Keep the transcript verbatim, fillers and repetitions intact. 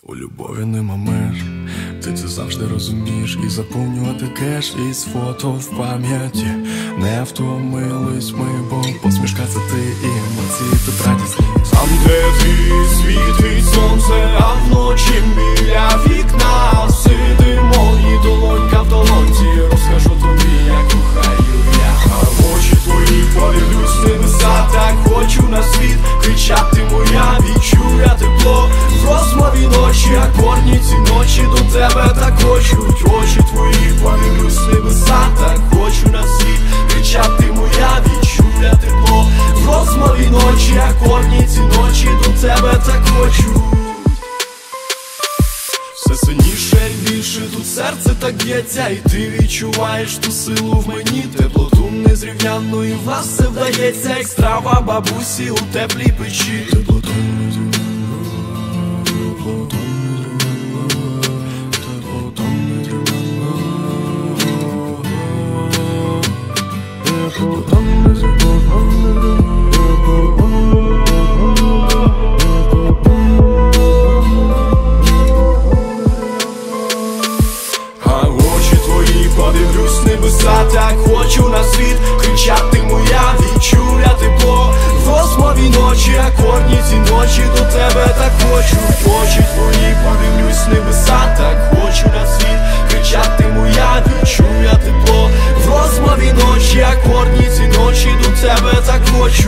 У любові нема меж, ти це завжди розумієш. І заповнювати кеш із фото в пам'яті. Не втомились ми, бо посмішка це ти, і емоції тут радісні. Там, де ти світить сонце, а вночі біля вікна сидимо, і долонька в долонці. Розкажу тобі, як кохаю я. А в очі твої подивлюсь небеса, так хочу на світ кричати моя. Відчую я тепло в розмові ночі, акордні ці ночі до тебе так хочуть. Очі твої подивлюсь небеса, так хочу на світ кричати моя. Відчую я тепло в розмові ночі, акордні ці ночі до тебе так хочу. Все сильніше і більше тут серце так б'ється, і ти відчуваєш ту силу в мені, теплоту незрівнянну, і в нас все вдається, як страва бабусі у теплій печі. Теплоту незрівнянну, теплоту незрівнянну, теплоту незрівнянну, теплоту незрівнянну. Подивлюсь небеса, так хочу на світ кричати моя. Відчую я тепло в розмові ночі, акордні ці ночі до тебе так хочу. Очі твої подивлюсь небеса, так хочу на світ кричати моя. Відчую я тепло в розмові ночі, акордні ці ночі до тебе так хочу.